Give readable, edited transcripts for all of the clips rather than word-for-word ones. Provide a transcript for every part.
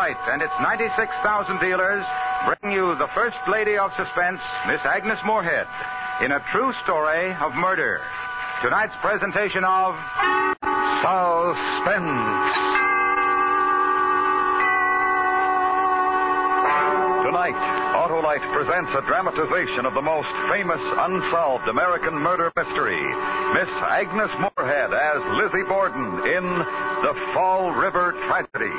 Autolite and its 96,000 dealers bring you the First Lady of Suspense, Miss Agnes Moorehead, in a true story of murder. Tonight's presentation of Suspense. Tonight, Autolite presents a dramatization of the most famous unsolved American murder mystery. Miss Agnes Moorehead as Lizzie Borden in The Fall River Tragedy.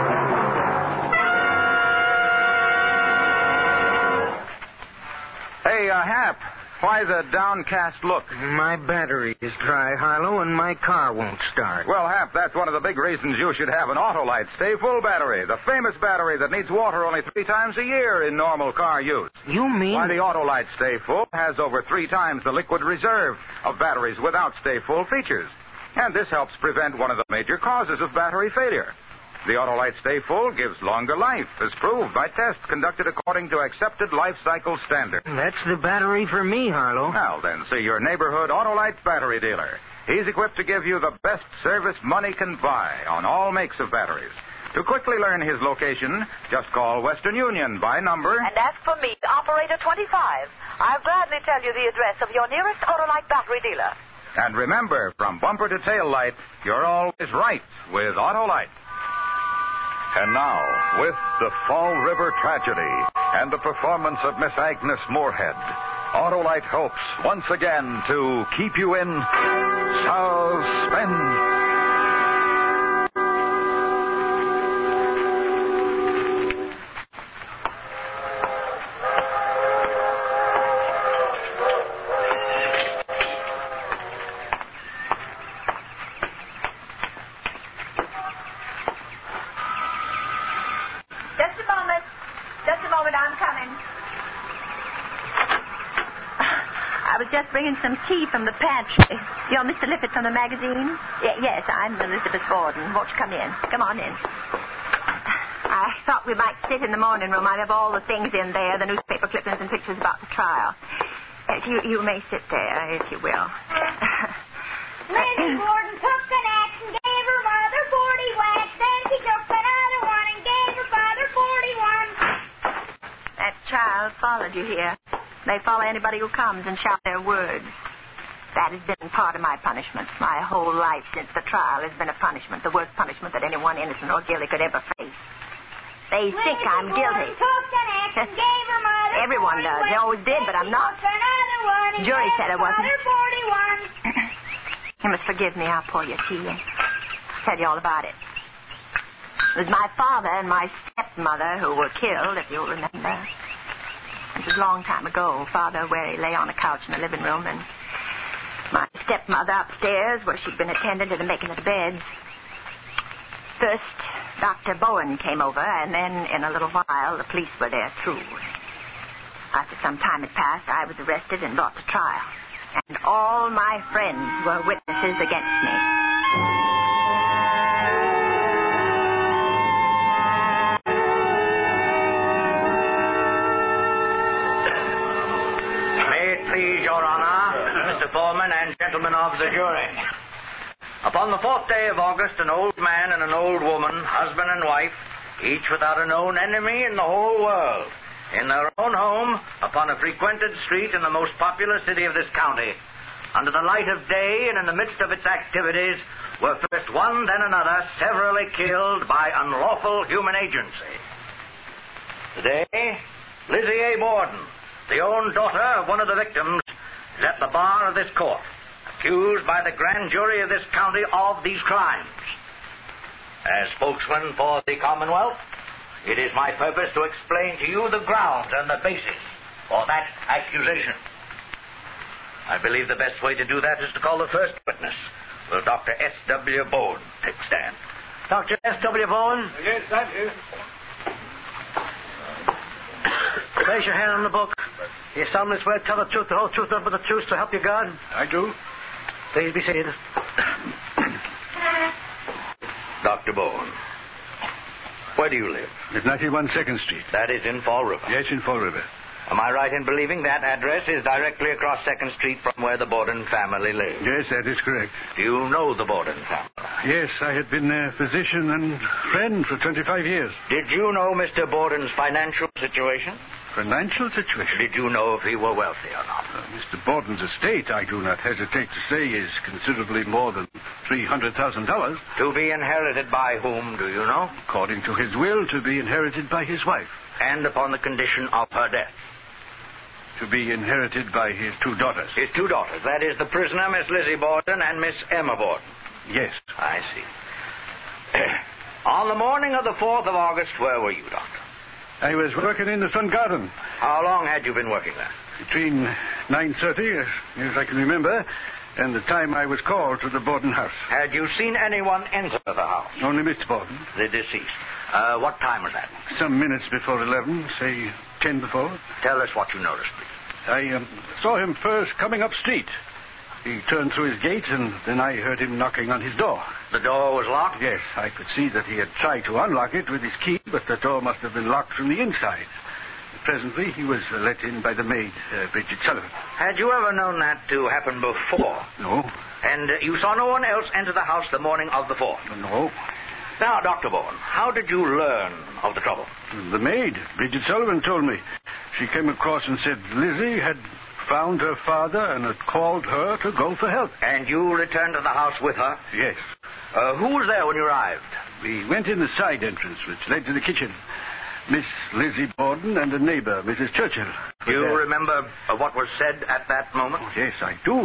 Hey, Hap, why the downcast look? My battery is dry, Harlow, and my car won't start. Well, Hap, that's one of the big reasons you should have an Autolite Stay Full battery, the famous battery that needs water only 3 times a year in normal car use. You mean... Why, the Autolite Stay Full has over 3 times the liquid reserve of batteries without Stay Full features. And this helps prevent one of the major causes of battery failure. The Autolite Stay Full gives longer life, as proved by tests conducted according to accepted life cycle standards. That's the battery for me, Harlow. Well, then, see your neighborhood Autolite battery dealer. He's equipped to give you the best service money can buy on all makes of batteries. To quickly learn his location, just call Western Union by number... And ask for me, Operator 25. I'll gladly tell you the address of your nearest Autolite battery dealer. And remember, from bumper to tail light, you're always right with Autolite. And now, with The Fall River Tragedy and the performance of Miss Agnes Moorehead, Autolite hopes once again to keep you in suspense. Just bringing some tea from the pantry. You're Mr. Lifford from the magazine? Yes, I'm Elizabeth Borden. Won't you come in? Come on in. I thought we might sit in the morning room. I have all the things in there, the newspaper clippings and pictures about the trial. You may sit there, if you will. Lizzie Borden took an axe and gave her mother 40 whacks. Then she took another one and gave her father 41. That child followed you here. They follow anybody who comes and shout their words. That has been part of my punishment. My whole life since the trial has been a punishment, the worst punishment that anyone innocent or guilty could ever face. They think I'm guilty. Everyone does. They always did, but I'm not. Jury said I wasn't. You must forgive me. I'll pour you tea and tell you all about it. It was my father and my stepmother who were killed, if you'll remember. It was a long time ago. Father, where he lay on a couch in the living room, and my stepmother upstairs, where she'd been attending to the making of the beds. First, Dr. Bowen came over, and then in a little while, the police were there, too. After some time had passed, I was arrested and brought to trial. And all my friends were witnesses against me. Please, Your Honor, Mr. Foreman, and gentlemen of the jury. Upon the 4th day of August, an old man and an old woman, husband and wife, each without a known enemy in the whole world, in their own home, upon a frequented street in the most populous city of this county, under the light of day and in the midst of its activities, were first one, then another, severally killed by unlawful human agency. Today, Lizzie A. Borden, the own daughter of one of the victims, is at the bar of this court, accused by the grand jury of this county of these crimes. As spokesman for the Commonwealth, it is my purpose to explain to you the grounds and the basis for that accusation. I believe the best way to do that is to call the first witness. Will Dr. S.W. Bowen take stand? Dr. S.W. Bowen? Yes, I'm here. Place your hand on the book. You solemnly swear to tell the truth, the whole truth, nothing but the truth, so help you God? I do. Please be seated. Dr. Bowen, where do you live? At 91 2nd Street. That is in Fall River. Yes, in Fall River. Am I right in believing that address is directly across 2nd Street from where the Borden family lives? Yes, that is correct. Do you know the Borden family? Yes, I had been their physician and friend for 25 years. Did you know Mr. Borden's financial situation? Financial situation? Did you know if he were wealthy or not? Mr. Borden's estate, I do not hesitate to say, is considerably more than $300,000. To be inherited by whom, do you know? According to his will, to be inherited by his wife. And upon the condition of her death? To be inherited by his two daughters. His two daughters. That is the prisoner, Miss Lizzie Borden, and Miss Emma Borden. Yes. I see. On the morning of the 4th of August, where were you, Doctor? I was working in the front garden. How long had you been working there? Between 9:30, as I can remember, and the time I was called to the Borden house. Had you seen anyone enter the house? Only Mr. Borden. The deceased. What time was that? Some minutes before 11, say 10 before. Tell us what you noticed, please. I saw him first coming up street. He turned through his gate, and then I heard him knocking on his door. The door was locked? Yes, I could see that he had tried to unlock it with his key, but the door must have been locked from the inside. Presently, he was let in by the maid, Bridget Sullivan. Had you ever known that to happen before? No. And you saw no one else enter the house the morning of the 4th? No. Now, Dr. Bourne, how did you learn of the trouble? The maid, Bridget Sullivan, told me. She came across and said Lizzie had found her father and had called her to go for help. And you returned to the house with her? Yes. Who was there when you arrived? We went in the side entrance, which led to the kitchen. Miss Lizzie Borden and a neighbor, Mrs. Churchill. Do you remember what was said at that moment? Oh, yes, I do.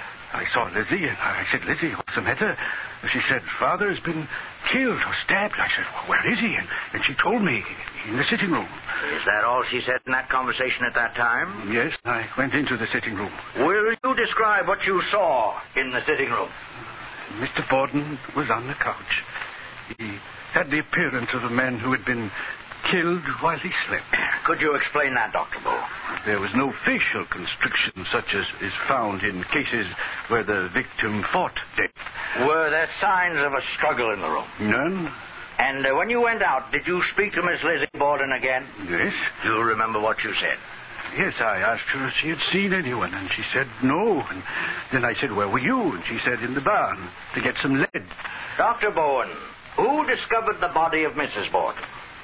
I saw Lizzie, and I said, Lizzie, what's the matter? She said, Father has been killed or stabbed. I said, well, where is he? And she told me, in the sitting room. Is that all she said in that conversation at that time? Yes, I went into the sitting room. Will you describe what you saw in the sitting room? Mr. Borden was on the couch. He had the appearance of a man who had been killed while he slept. Could you explain that, Dr. Bull? There was no facial constriction such as is found in cases where the victim fought death. Were there signs of a struggle in the room? None. And when you went out, did you speak to Miss Lizzie Borden again? Yes. Do you remember what you said? Yes, I asked her if she had seen anyone, and she said no. And then I said, where were you? And she said, in the barn, to get some lead. Dr. Bowen, who discovered the body of Mrs. Borden?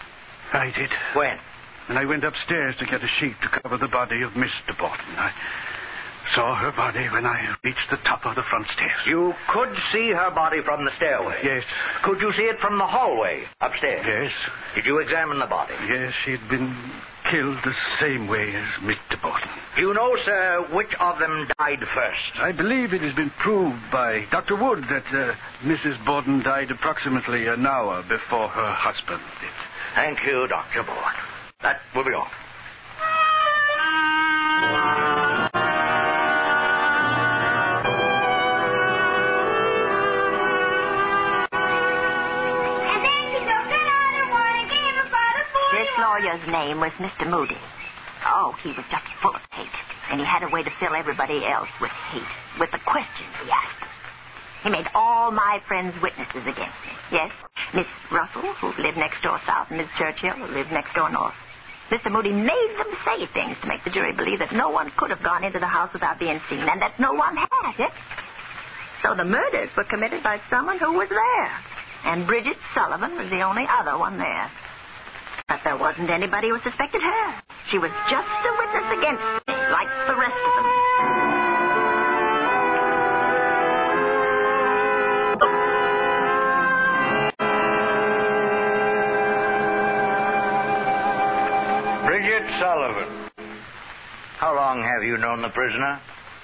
I did. When? And I went upstairs to get a sheet to cover the body of Mr. Borden. I saw her body when I reached the top of the front stairs. You could see her body from the stairway? Yes. Could you see it from the hallway upstairs? Yes. Did you examine the body? Yes, she'd been killed the same way as Mr. Borden. Do you know, sir, which of them died first? I believe it has been proved by Dr. Wood that Mrs. Borden died approximately an hour before her husband did. Thank you, Dr. Bowen. That will be all. This lawyer's name was Mr. Moody. Oh, he was just full of hate. And he had a way to fill everybody else with hate, with the questions he asked them. He made all my friends witnesses against me. Yes, Miss Russell, who lived next door south, and Miss Churchill, who lived next door north. Mr. Moody made them say things to make the jury believe that no one could have gone into the house without being seen, and that no one had it. So the murders were committed by someone who was there. And Bridget Sullivan was the only other one there. But there wasn't anybody who suspected her. She was just a witness against me, like the rest of them. Bridget Sullivan. How long have you known the prisoner?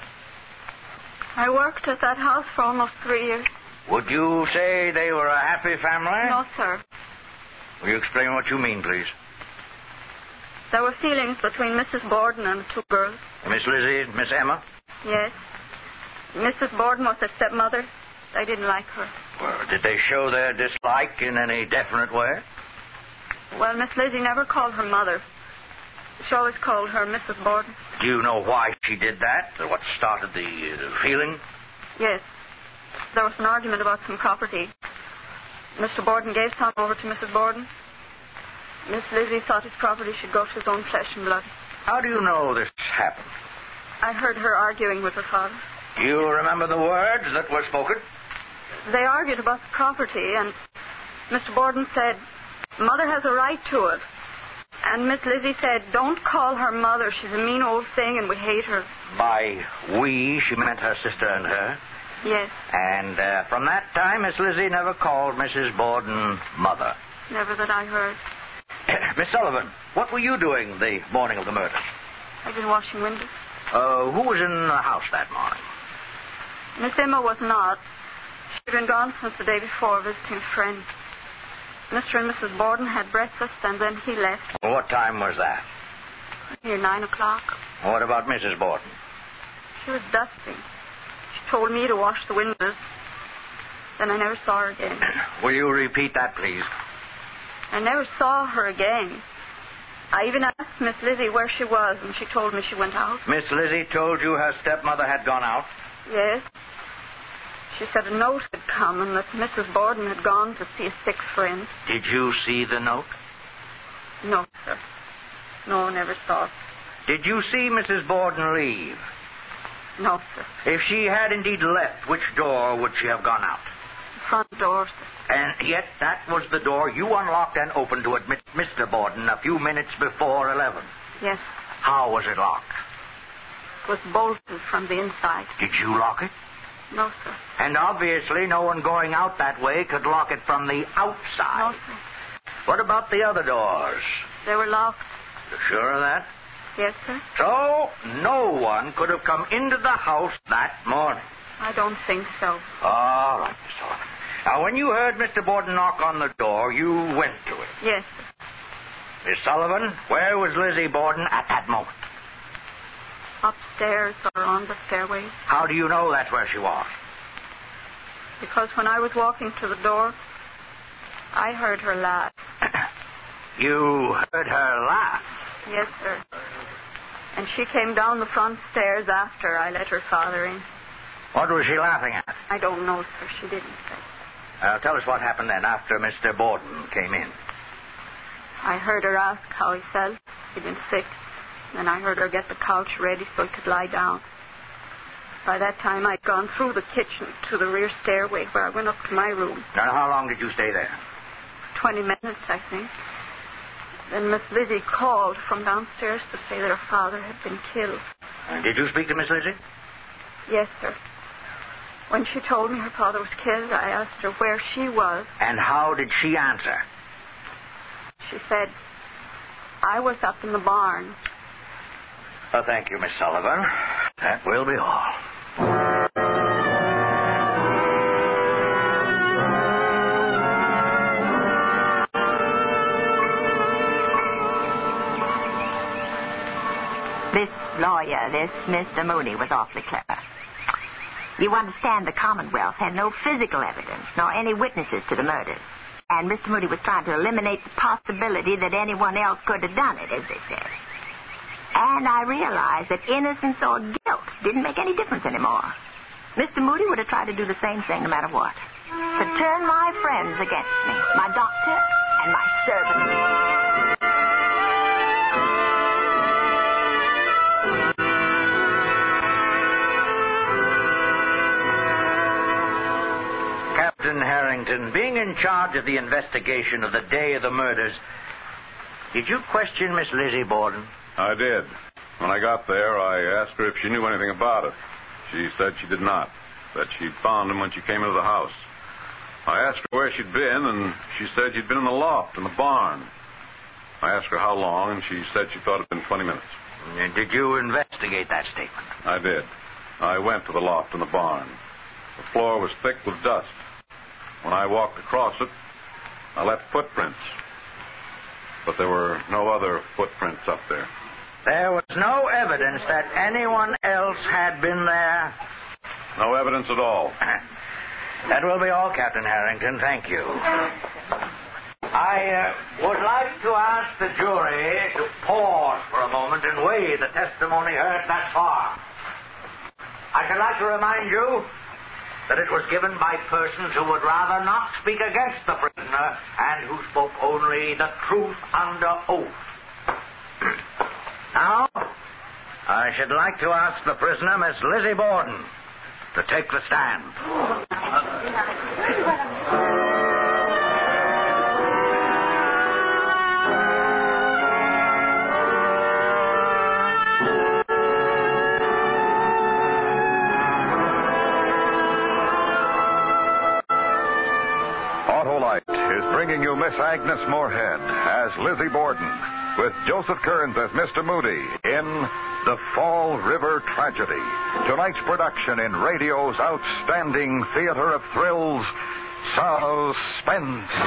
I worked at that house for almost 3 years. Would you say they were a happy family? No, sir. Will you explain what you mean, please? There were feelings between Mrs. Borden and the two girls. Miss Lizzie, Miss Emma? Yes. Mrs. Borden was their stepmother. They didn't like her. Well, did they show their dislike in any definite way? Well, Miss Lizzie never called her mother. She always called her Mrs. Borden. Do you know why she did that? Or what started the feeling? Yes. There was an argument about some property. Mr. Borden gave some over to Mrs. Borden. Miss Lizzie thought his property should go to his own flesh and blood. How do you know this happened? I heard her arguing with her father. Do you remember the words that were spoken? They argued about the property, and Mr. Borden said, Mother has a right to it. And Miss Lizzie said, don't call her mother. She's a mean old thing, and we hate her. By we, she meant her sister and her? Yes. And from that time, Miss Lizzie never called Mrs. Borden mother? Never that I heard. Miss Sullivan, what were you doing the morning of the murder? I've been washing windows. Who was in the house that morning? Miss Emma was not. She'd been gone since the day before, visiting a friend. Mr. and Mrs. Borden had breakfast, and then he left. What time was that? Near 9 o'clock. What about Mrs. Borden? She was dusting. She told me to wash the windows. Then I never saw her again. Will you repeat that, please? I never saw her again. I even asked Miss Lizzie where she was, and she told me she went out. Miss Lizzie told you her stepmother had gone out? Yes. She said a note had come and that Mrs. Borden had gone to see a sick friend. Did you see the note? No, sir. No, never saw it. Did you see Mrs. Borden leave? No, sir. If she had indeed left, which door would she have gone out? The front door, sir. And yet that was the door you unlocked and opened to admit Mr. Borden a few minutes before 11. Yes. How was it locked? It was bolted from the inside. Did you lock it? No, sir. And obviously no one going out that way could lock it from the outside. No, sir. What about the other doors? They were locked. You sure of that? Yes, sir. So, no one could have come into the house that morning? I don't think so. All right, Miss Sullivan. Now, when you heard Mr. Borden knock on the door, you went to it. Yes, sir. Miss Sullivan, where was Lizzie Borden at that moment? Upstairs or on the stairway. How do you know that's where she was? Because when I was walking to the door, I heard her laugh. You heard her laugh? Yes, sir. And she came down the front stairs after I let her father in. What was she laughing at? I don't know, sir. She didn't say. Tell us what happened then after Mr. Borden came in. I heard her ask how he felt. He'd been sick. Then I heard her get the couch ready so he could lie down. By that time, I'd gone through the kitchen to the rear stairway where I went up to my room. Now, how long did you stay there? 20 minutes, I think. Then Miss Lizzie called from downstairs to say that her father had been killed. Did you speak to Miss Lizzie? Yes, sir. When she told me her father was killed, I asked her where she was. And how did she answer? She said, I was up in the barn. Well, thank you, Miss Sullivan. That will be all. This lawyer, this Mr. Mooney, was awfully clever. You understand the Commonwealth had no physical evidence, nor any witnesses to the murders. And Mr. Mooney was trying to eliminate the possibility that anyone else could have done it, as they said. And I realized that innocence or guilt didn't make any difference anymore. Mr. Mooney would have tried to do the same thing no matter what. To turn my friends against me, my doctor and my servant. Captain Harrington, being in charge of the investigation of the day of the murders, did you question Miss Lizzie Borden? I did. When I got there, I asked her if she knew anything about it. She said she did not, that she'd found him when she came into the house. I asked her where she'd been, and she said she'd been in the loft, in the barn. I asked her how long, and she said she thought it'd been 20 minutes. And did you investigate that statement? I did. I went to the loft in the barn. The floor was thick with dust. When I walked across it, I left footprints. But there were no other footprints up there. There was no evidence that anyone else had been there? No evidence at all. That will be all, Captain Harrington. Thank you. I would like to ask the jury to pause for a moment and weigh the testimony heard thus far. I should like to remind you that it was given by persons who would rather not speak against the prisoner and who spoke only the truth under oath. Now, I should like to ask the prisoner, Miss Lizzie Borden, to take the stand. bring you Miss Agnes Moorehead as Lizzie Borden, with Joseph Kearns as Mr. Moody in The Fall River Tragedy. Tonight's production in radio's outstanding theater of thrills, Suspense.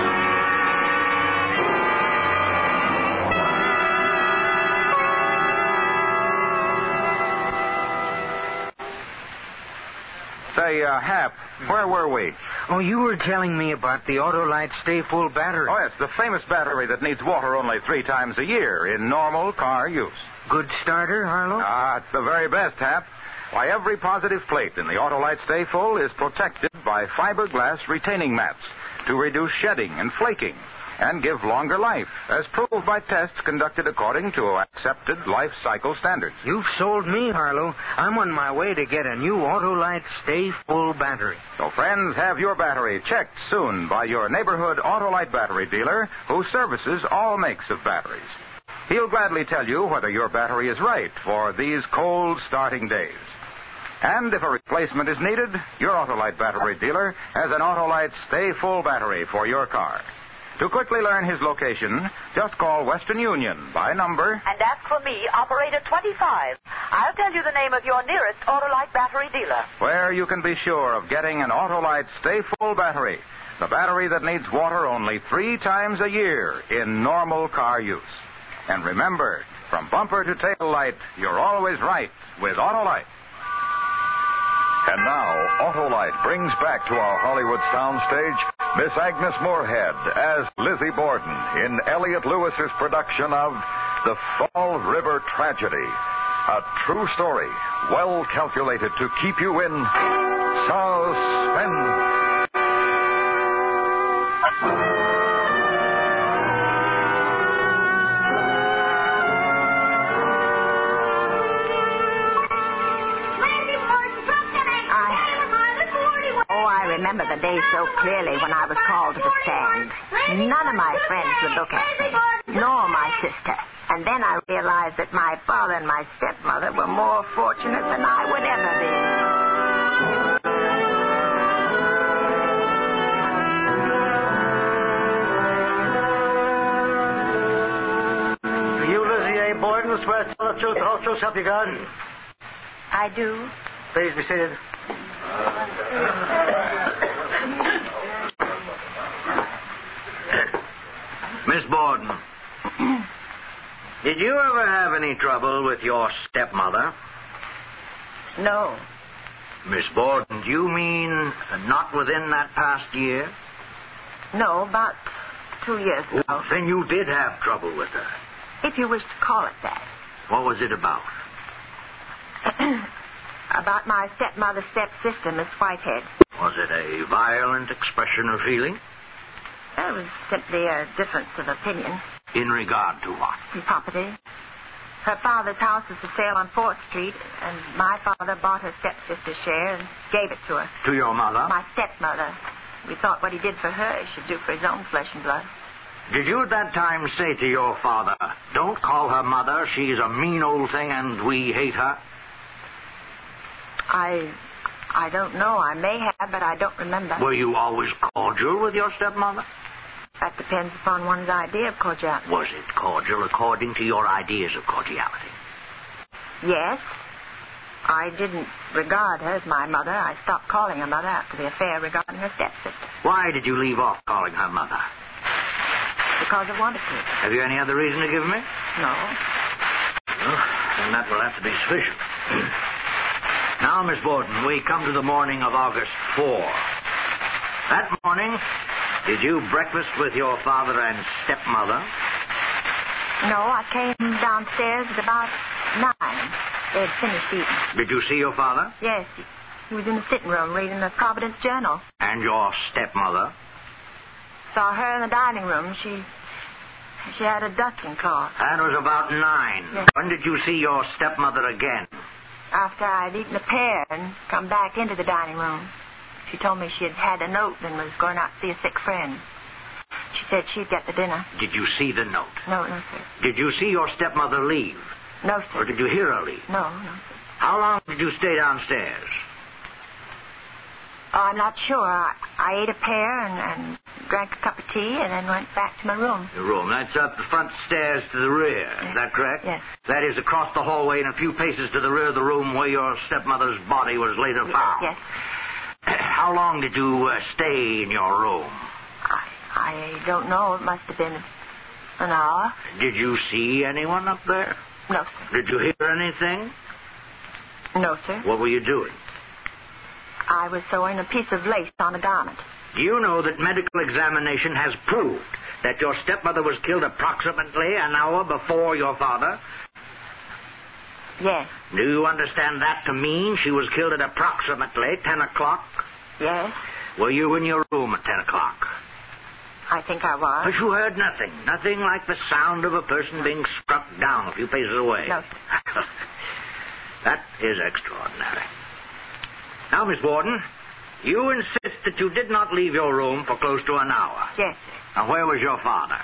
Say, Hap, where were we? Oh, you were telling me about the Autolite Stay Full battery. Oh, yes, the famous battery that needs water only 3 times a year in normal car use. Good starter, Harlow? It's the very best, Hap. Why, every positive plate in the Autolite Stay Full is protected by fiberglass retaining mats to reduce shedding and flaking and give longer life, as proved by tests conducted according to accepted life cycle standards. You've sold me, Harlow. I'm on my way to get a new Autolite Stay Full battery. So, friends, have your battery checked soon by your neighborhood Autolite battery dealer who services all makes of batteries. He'll gladly tell you whether your battery is right for these cold starting days. And if a replacement is needed, your Autolite battery dealer has an Autolite Stay Full battery for your car. To quickly learn his location, just call Western Union by number and ask for me, Operator 25. I'll tell you the name of your nearest Autolite battery dealer. where you can be sure of getting an Autolite Stay Full battery, the battery that needs water only 3 times a year in normal car use. And remember, from bumper to tail light, you're always right with Autolite. And now, Autolite brings back to our Hollywood soundstage Miss Agnes Moorehead as Lizzie Borden in Elliot Lewis's production of The Fall River Tragedy. A true story, well calculated to keep you in suspense. I remember the day so clearly when I was called to the stand. None of my friends would look at me, nor my sister. And then I realized that my father and my stepmother were more fortunate than I would ever You, Lizzie A. Borden, swear to tell the truth, the whole truth, help you God? be. I do. Please be seated. Miss Borden, did you ever have any trouble with your stepmother? No. Miss Borden, do you mean not within that past year? No, about 2 years ago. Oh, then you did have trouble with her. If you wish to call it that. What was it about? About my stepmother's stepsister, Miss Whitehead. Was it a violent expression of feeling? It was simply a difference of opinion. In regard to what? Property. Her father's house is for sale on 4th Street, and my father bought her stepsister's share and gave it to her. To your mother? My stepmother. We thought what he did for her he should do for his own flesh and blood. Did you at that time say to your father, don't call her mother, she's a mean old thing and we hate her? I don't know. I may have, but I don't remember. Were you always cordial with your stepmother? That depends upon one's idea of cordiality. Was it cordial according to your ideas of cordiality? Yes. I didn't regard her as my mother. I stopped calling her mother after the affair regarding her stepsister. Why did you leave off calling her mother? Because I wanted to. Have you any other reason to give me? No. Well, then that will have to be sufficient. Now, Miss Borden, we come to the morning of August 4. That morning, did you breakfast with your father and stepmother? No, I came downstairs at about 9. They had finished eating. Did you see your father? Yes, he was in the sitting room reading the Providence Journal. And your stepmother? Saw her in the dining room. She had a dusting cloth. That was about 9. Yes. When did you see your stepmother again? After I'd eaten a pear and come back into the dining room. She told me she had had a note and was going out to see a sick friend. She said she'd get the dinner. Did you see the note? No, sir. Did you see your stepmother leave? No, sir. Or did you hear her leave? No, sir. How long did you stay downstairs? Oh, I'm not sure. I ate a pear and drank a cup of tea, and then went back to my room. Your room. That's up the front stairs to the rear. Is that correct? Yes. That is across the hallway and a few paces to the rear of the room where your stepmother's body was later found. Yes. How long did you stay in your room? I don't know. It must have been an hour. Did you see anyone up there? No, sir. Did you hear anything? No, sir. What were you doing? I was sewing a piece of lace on a garment. Do you know that medical examination has proved that your stepmother was killed approximately an hour before your father? Yes. Do you understand that to mean she was killed at approximately 10 o'clock? Yes. Were you in your room at 10 o'clock? I think I was. But you heard nothing. Nothing like the sound of a person being struck down a few paces away. No, sir. That is extraordinary. Now, Miss Borden, you insist that you did not leave your room for close to an hour. Yes, sir. Now, where was your father?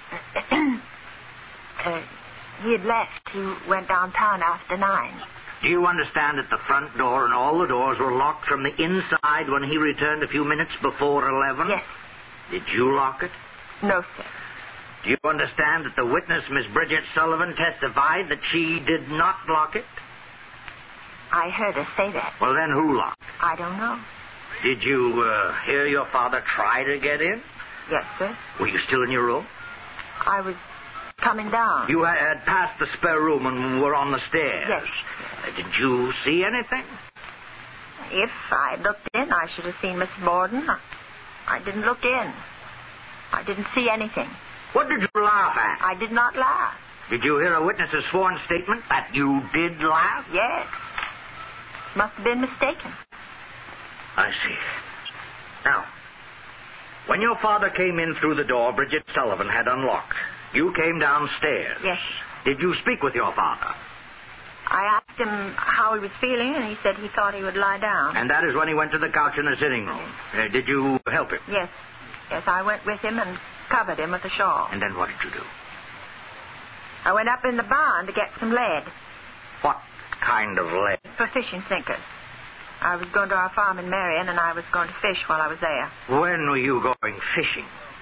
He had left. He went downtown after 9. Do you understand that the front door and all the doors were locked from the inside when he returned a few minutes before 11? Yes. Did you lock it? No, sir. Do you understand that the witness, Miss Bridget Sullivan, testified that she did not lock it? I heard her say that. Well, then who locked it? I don't know. Did you hear your father try to get in? Yes, sir. Were you still in your room? I was coming down. You had passed the spare room and were on the stairs. Yes. Did you see anything? If I looked in, I should have seen Miss Borden. I didn't look in. I didn't see anything. What did you laugh at? I did not laugh. Did you hear a witness's sworn statement that you did laugh? Yes. Must have been mistaken. I see. Now, when your father came in through the door Bridget Sullivan had unlocked, you came downstairs. Yes. Did you speak with your father? I asked him how he was feeling, and he said he thought he would lie down. And that is when he went to the couch in the sitting room. Did you help him? Yes. Yes, I went with him and covered him with a shawl. And then what did you do? I went up in the barn to get some lead. What kind of lead? For fishing sinkers. I was going to our farm in Marion, and I was going to fish while I was there. When were you going fishing?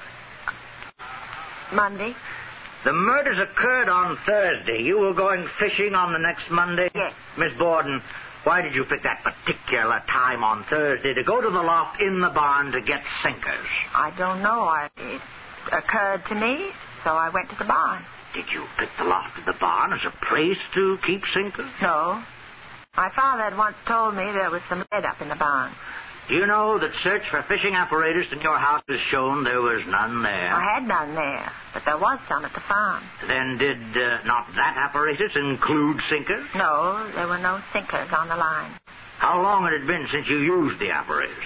Monday. The murders occurred on Thursday. You were going fishing on the next Monday? Yes. Miss Borden, why did you pick that particular time on Thursday to go to the loft in the barn to get sinkers? I don't know. It occurred to me, so I went to the barn. Did you pick the loft of the barn as a place to keep sinkers? No. My father had once told me there was some lead up in the barn. Do you know that search for fishing apparatus in your house has shown there was none there? I had none there, but there was some at the farm. Then did not that apparatus include sinkers? No, there were no sinkers on the line. How long had it been since you used the apparatus?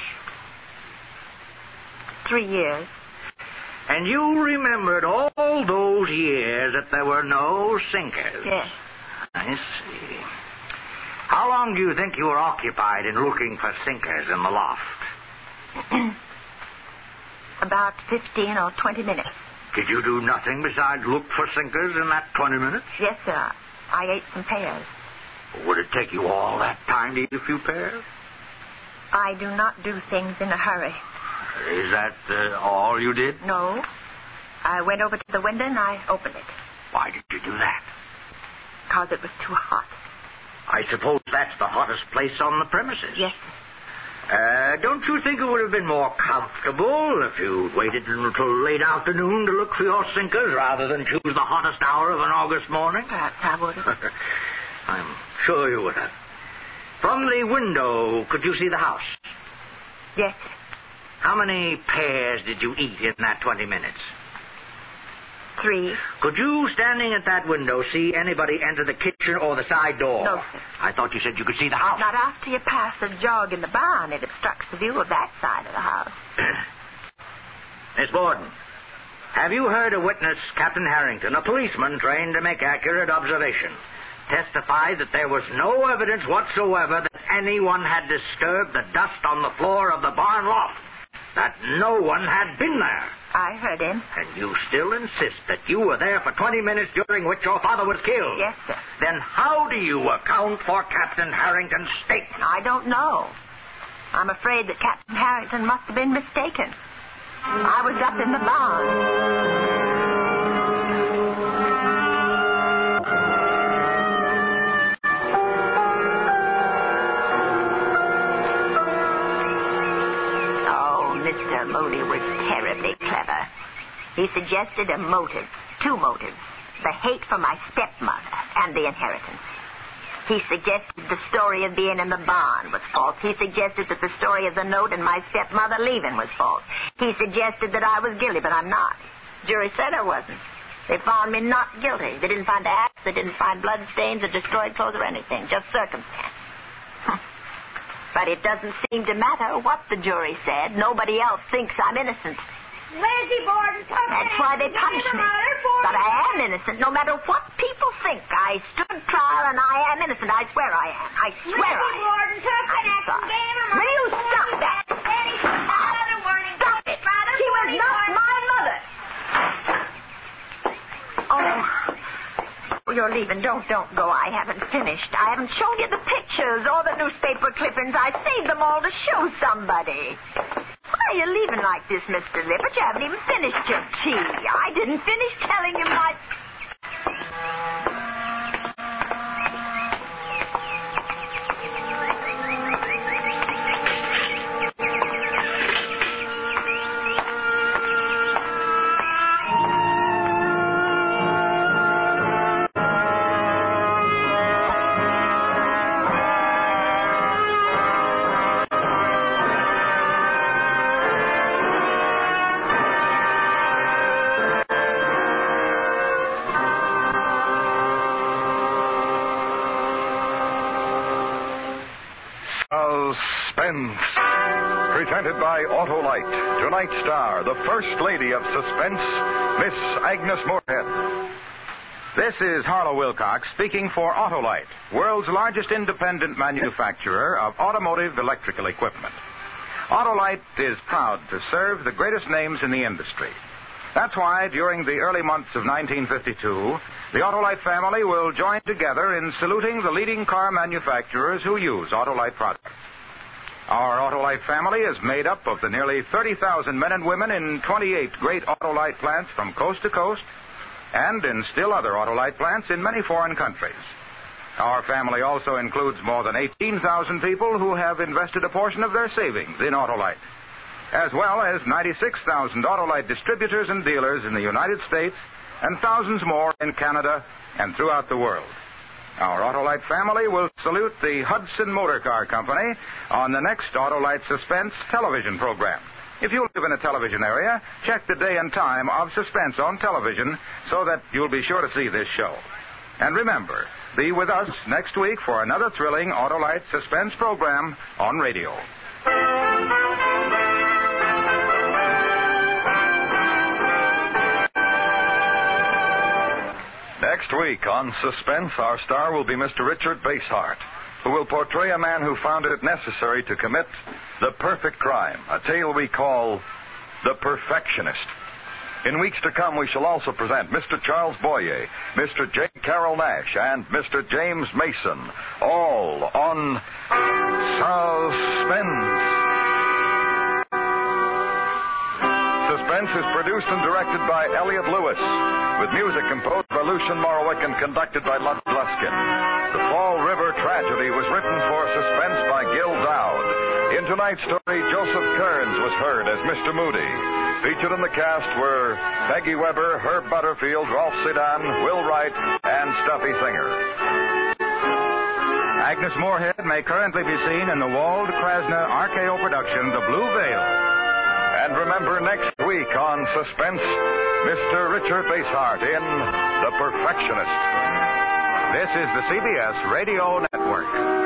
3 years. And you remembered all those years that there were no sinkers? Yes. I see. How long do you think you were occupied in looking for sinkers in the loft? About 15 or 20 minutes. Did you do nothing besides look for sinkers in that 20 minutes? Yes, sir. I ate some pears. Would it take you all that time to eat a few pears? I do not do things in a hurry. Is that all you did? No. I went over to the window and I opened it. Why did you do that? Because it was too hot. I suppose that's the hottest place on the premises. Yes. Don't you think it would have been more comfortable if you'd waited until late afternoon to look for your sinkers rather than choose the hottest hour of an August morning? Perhaps I would have. I'm sure you would have. From the window, could you see the house? Yes. How many pears did you eat in that 20 minutes? 3. Could you, standing at that window, see anybody enter the kitchen or the side door? No, sir. I thought you said you could see the house. Not after you pass the jog in the barn. It obstructs the view of that side of the house. Miss Borden, have you heard a witness, Captain Harrington, a policeman trained to make accurate observation, testify that there was no evidence whatsoever that anyone had disturbed the dust on the floor of the barn loft? That no one had been there? I heard him. And you still insist that you were there for 20 minutes during which your father was killed? Yes, sir. Then how do you account for Captain Harrington's statement? I don't know. I'm afraid that Captain Harrington must have been mistaken. I was up in the barn. Mr. Moody was terribly clever. He suggested a motive, two motives, the hate for my stepmother and the inheritance. He suggested the story of being in the barn was false. He suggested that the story of the note and my stepmother leaving was false. He suggested that I was guilty, but I'm not. The jury said I wasn't. They found me not guilty. They didn't find the axe, they didn't find blood stains or destroyed clothes or anything, just circumstance. But it doesn't seem to matter what the jury said. Nobody else thinks I'm innocent. Lizzie Borden took That's why they punished me. But I am innocent, no matter what people think. I stood trial and I am innocent. I swear I am. I swear I am. Lizzie Borden took an axe and gave him a... Will you stop that? Stop it. She was not my mother. Oh, you're leaving. Don't go. I haven't finished. I haven't shown you the pictures or the newspaper clippings. I saved them all to show somebody. Why are you leaving like this, Mr. Lippert? You haven't even finished your tea. I didn't finish telling you my... Suspense. Presented by Autolite. Tonight's star, the First Lady of Suspense, Miss Agnes Moorehead. This is Harlow Wilcox speaking for Autolite, world's largest independent manufacturer of automotive electrical equipment. Autolite is proud to serve the greatest names in the industry. That's why during the early months of 1952, the Autolite family will join together in saluting the leading car manufacturers who use Autolite products. Our Autolite family is made up of the nearly 30,000 men and women in 28 great Autolite plants from coast to coast and in still other Autolite plants in many foreign countries. Our family also includes more than 18,000 people who have invested a portion of their savings in Autolite, as well as 96,000 Autolite distributors and dealers in the United States and thousands more in Canada and throughout the world. Our Autolite family will salute the Hudson Motor Car Company on the next Autolite Suspense television program. If you live in a television area, check the day and time of Suspense on television so that you'll be sure to see this show. And remember, be with us next week for another thrilling Autolite Suspense program on radio. Next week on Suspense, our star will be Mr. Richard Basehart, who will portray a man who found it necessary to commit the perfect crime, a tale we call The Perfectionist. In weeks to come, we shall also present Mr. Charles Boyer, Mr. J. Carroll Nash, and Mr. James Mason, all on Suspense. Suspense is produced and directed by Elliot Lewis, with music composed by Lucian Morowick and conducted by Lud Gluskin. The Fall River Tragedy was written for Suspense by Gil Dowd. In tonight's story, Joseph Kearns was heard as Mr. Moody. Featured in the cast were Peggy Weber, Herb Butterfield, Rolf Sedan, Will Wright, and Stuffy Singer. Agnes Moorehead may currently be seen in the Wald Krasner RKO production, The Blue Veil. And remember, next week on Suspense, Mr. Richard Basehart in The Perfectionist. This is the CBS Radio Network.